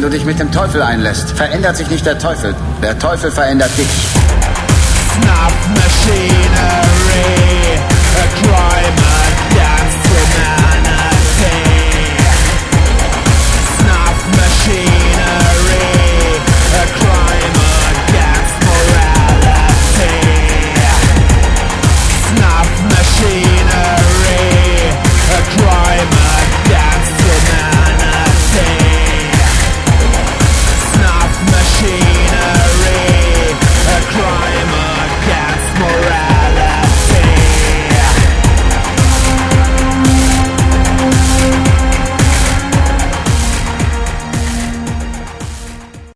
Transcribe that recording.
du dich mit dem Teufel einlässt, verändert sich nicht der Teufel. Der Teufel verändert dich. Snuff machinery, a crime